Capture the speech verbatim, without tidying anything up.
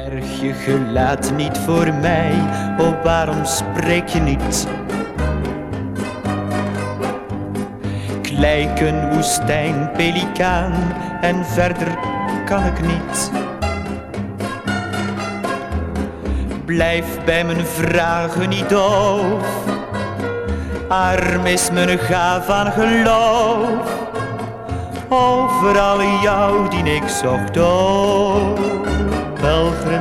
Berg je gelaat niet voor mij, oh waarom spreek je niet? Ik lijk een woestijn pelikaan en verder kan ik niet. Blijf bij mijn vragen niet doof, arm is mijn gaaf aan geloof. Overal jou dien ik zocht, oh Belgrad.